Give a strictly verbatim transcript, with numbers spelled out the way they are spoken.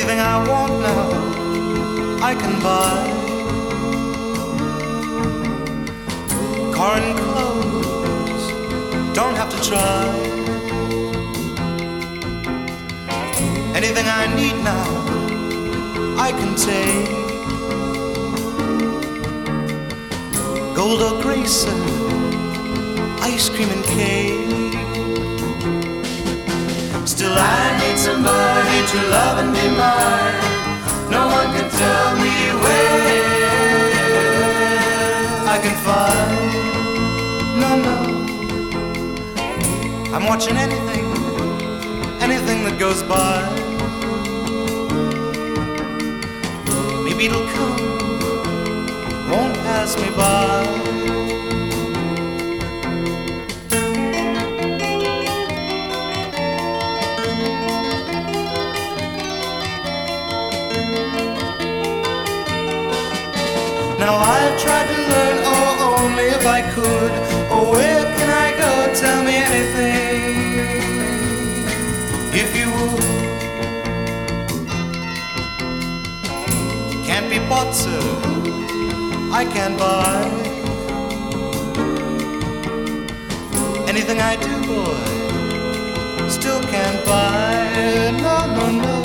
Anything I want now, I can buy. Car and clothes, don't have to try. Anything I need now, I can take. Gold or Grayson, ice cream and cake. Still I need somebody to love and be mine. No one can tell me where I can find. No, no, I'm watching anything, anything that goes by. Maybe it'll come, won't pass me by. Now I've tried to learn, oh, only if I could. Oh, where can I go? Tell me anything, if you would. Can't be bought, sir, I can't buy. Anything I do, boy, still can't buy. No, no, no.